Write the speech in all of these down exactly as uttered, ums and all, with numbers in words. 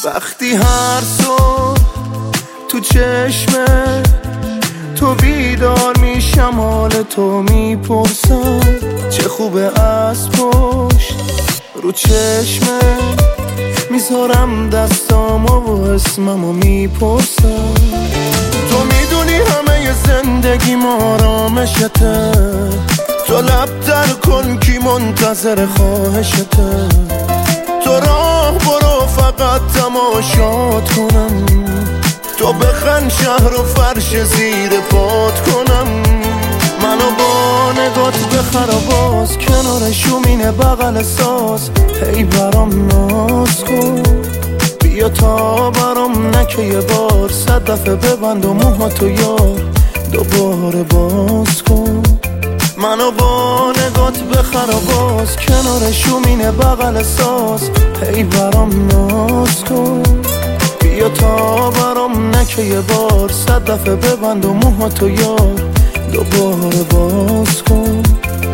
وقتی هر صبح تو چشمه تو بیدار میشم، حال تو میپرسم چه خوبه از پشت رو چشمه میذارم دستامو و اسممو میپرسم. تو میدونی همه زندگی آرامشته، تو لب در کن کی منتظر خواهشته. تو راه برو فقط تماشات کنم، تو بخند شهر و فرش زیر پات کنم. منو با نگات بخر و باز کنار شومینه بغل ساز، هی برام ناز کن بیا تا برام نکه یه بار، صد دفعه ببند و موهاتو یار دوباره باز کن. منو با نگات بخر و باز کنار شومینه بغل ساز، هی برام ناز کن بیا تا برام نکه یه بار، صد دفعه ببند و موهاتو یار دوباره باز کن.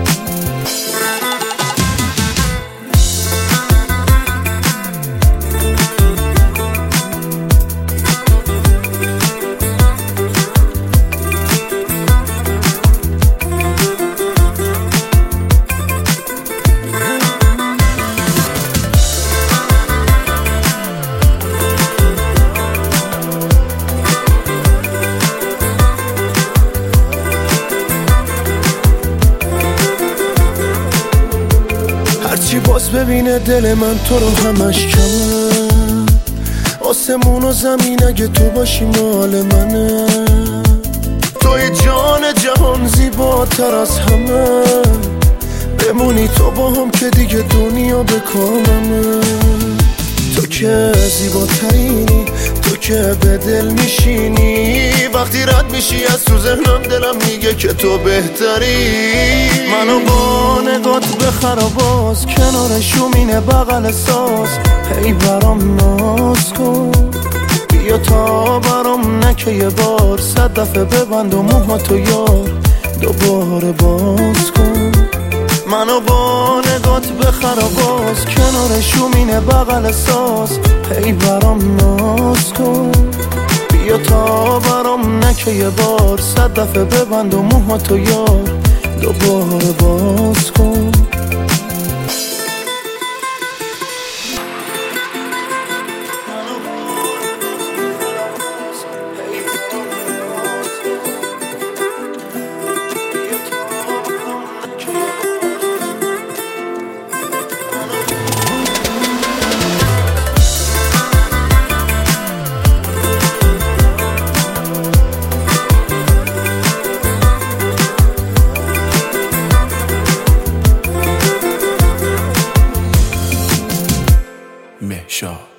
هرچی باز ببینه دل من تو رو همش کمه، آسمون و زمین اگه تو باشی مال منه. توی جان جهان زیباتر از همه، بمونی تو با هم که دیگه دنیا به کاممه. تو که زیباترینی، تو که به دل میشینی، وقتی رد میشی از تو ذهنم دلم میگه که تو بهتری. منو با نگات بخر و باز کنار شومینه بغل ساز، هی برام ناز کن بیا تا برام نکه یه بار، صد دفعه ببند و موهاتو یار دوباره باز کن. منو با نگات بخر و باز کنار شومینه بغل ساز، هی برام ناز کن بیا تا برام نکه یه بار، صد دفعه ببند و موهاتو یار دوباره باز کن. مهشا